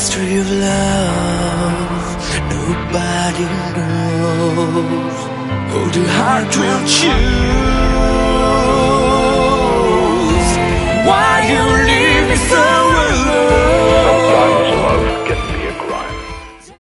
mystery of love nobody knows. Oh, the heart will choose. Why you leave me so alone? Sometimes love gets